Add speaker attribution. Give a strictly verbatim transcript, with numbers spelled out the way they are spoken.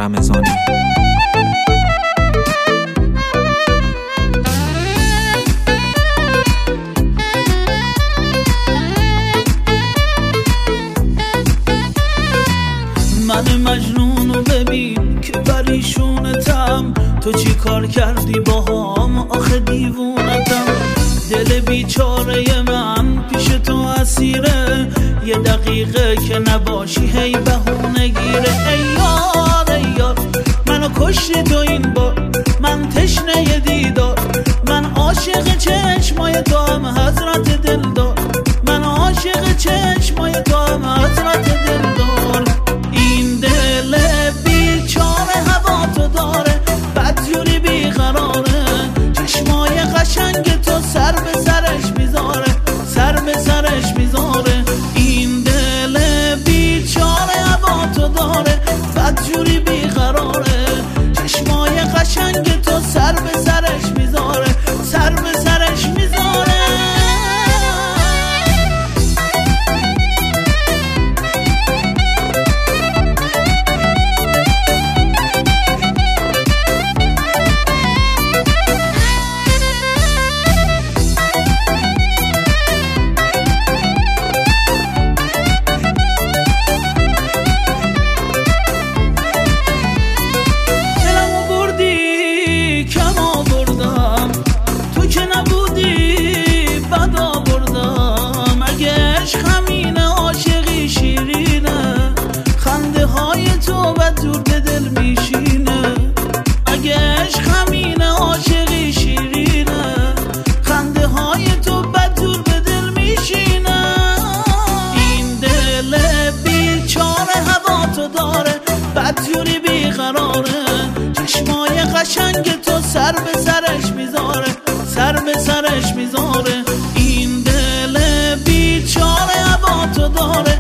Speaker 1: رمضانی.
Speaker 2: من مجنونو ببین که پریشونتم، تو چی کار کردی باهام آخه دیوونتم. دل بیچاره من پیش تو اسیره، یه دقیقه که نباشی هی بهونه گیره. ای یار ای یار منو کشتی تو این بار، من تشنه دیدار، من عاشق چشمای تو هم حضرت دلدار، من عاشق چشمای تو هم حضرت دلدار. این دل بیچاره هوا تو داره، بدجوری بیقراره، چشمای قشنگ تو سر به سرش میذاره، سر به سرش میذاره. این دل بیچاره هوا تو داره، بدجوری بیقراره، چشمای قشنگ تو سر به سرش میذاره، سر به سرش میذاره. بدجوری بیقراره، چشمای قشنگ تو سر به سرش میذاره، سر به سرش میذاره. این دل بیچاره هوا تو داره،